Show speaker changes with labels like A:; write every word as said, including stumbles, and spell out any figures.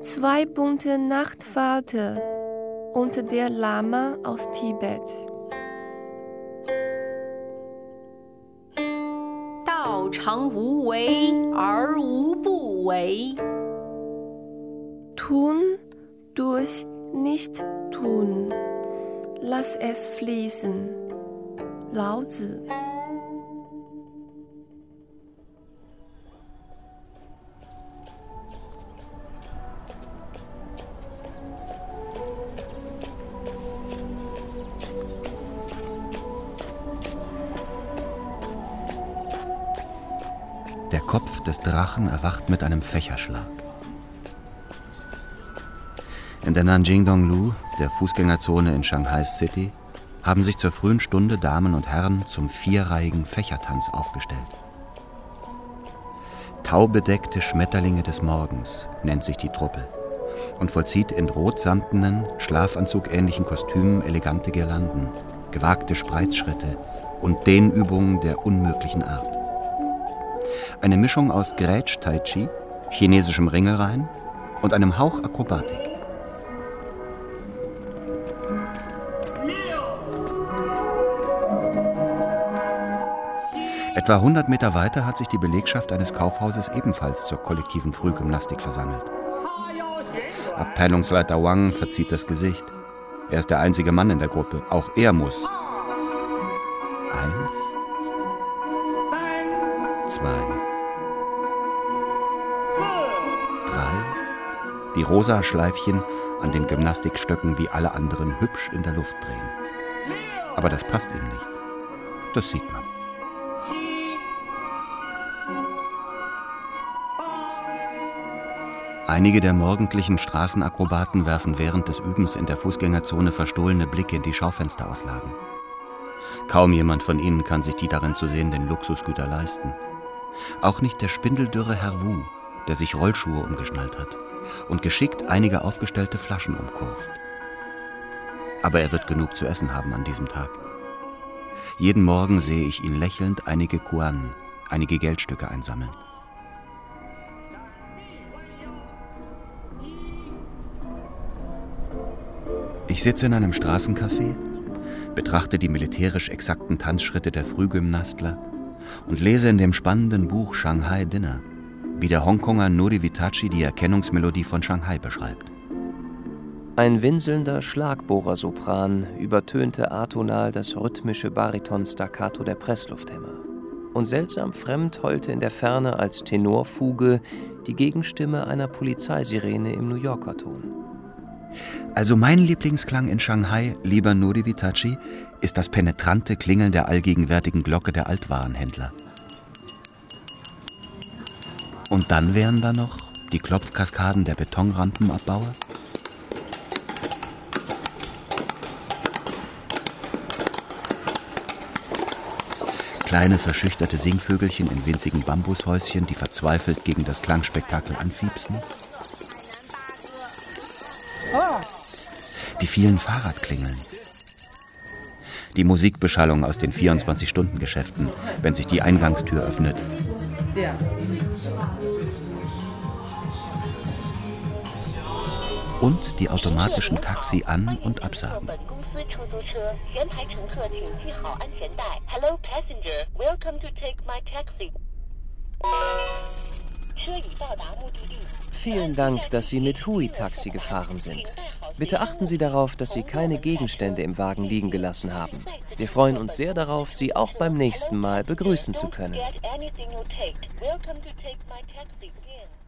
A: Zwei bunte Nachtfalter unter der Lama aus Tibet.
B: Dao Chang Wu Wei, Er Wu Bu Wei.
A: Tun durch Nicht-Tun. Lass es fließen. Lao Tzu.
C: Der Kopf des Drachen erwacht mit einem Fächerschlag. In der Nanjing Donglu, der Fußgängerzone in Shanghais City, haben sich zur frühen Stunde Damen und Herren zum vierreihigen Fächertanz aufgestellt. Taubedeckte Schmetterlinge des Morgens nennt sich die Truppe und vollzieht in rotsamtenen, schlafanzugähnlichen Kostümen elegante Girlanden, gewagte Spreizschritte und Dehnübungen der unmöglichen Art. Eine Mischung aus Grätsch-Tai Chi, chinesischem Ringelreihen und einem Hauch Akrobatik. Etwa hundert Meter weiter hat sich die Belegschaft eines Kaufhauses ebenfalls zur kollektiven Frühgymnastik versammelt. Abteilungsleiter Wang verzieht das Gesicht. Er ist der einzige Mann in der Gruppe. Auch er muss. Eins, zwei, drei. Die rosa Schleifchen an den Gymnastikstöcken wie alle anderen hübsch in der Luft drehen. Aber das passt ihm nicht. Das sieht man. Einige der morgendlichen Straßenakrobaten werfen während des Übens in der Fußgängerzone verstohlene Blicke in die Schaufensterauslagen. Kaum jemand von ihnen kann sich die darin zu sehenden Luxusgüter leisten. Auch nicht der spindeldürre Herr Wu, der sich Rollschuhe umgeschnallt hat und geschickt einige aufgestellte Flaschen umkurvt. Aber er wird genug zu essen haben an diesem Tag. Jeden Morgen sehe ich ihn lächelnd einige Kuan, einige Geldstücke einsammeln. Ich sitze in einem Straßencafé, betrachte die militärisch exakten Tanzschritte der Frühgymnastler und lese in dem spannenden Buch Shanghai Dinner, wie der Hongkonger Nuri Vitachi die Erkennungsmelodie von Shanghai beschreibt.
D: Ein winselnder Schlagbohrersopran übertönte atonal das rhythmische Bariton-Staccato der Presslufthämmer. Und seltsam fremd heulte in der Ferne als Tenorfuge die Gegenstimme einer Polizeisirene im New Yorker Ton.
C: Also mein Lieblingsklang in Shanghai, lieber Nuri Vitachi, ist das penetrante Klingeln der allgegenwärtigen Glocke der Altwarenhändler. Und dann wären da noch die Klopfkaskaden der Betonrampenabbauer, kleine verschüchterte Singvögelchen in winzigen Bambushäuschen, die verzweifelt gegen das Klangspektakel anfiepsen, die vielen Fahrradklingeln, die Musikbeschallung aus den vierundzwanzig-Stunden-Geschäften, wenn sich die Eingangstür öffnet. Und die automatischen Taxi-An- und Absagen.
E: Hello passenger, welcome to take my taxi.
D: Vielen Dank, dass Sie mit Hui-Taxi gefahren sind. Bitte achten Sie darauf, dass Sie keine Gegenstände im Wagen liegen gelassen haben. Wir freuen uns sehr darauf, Sie auch beim nächsten Mal begrüßen zu können.
E: Welcome to take my taxi again.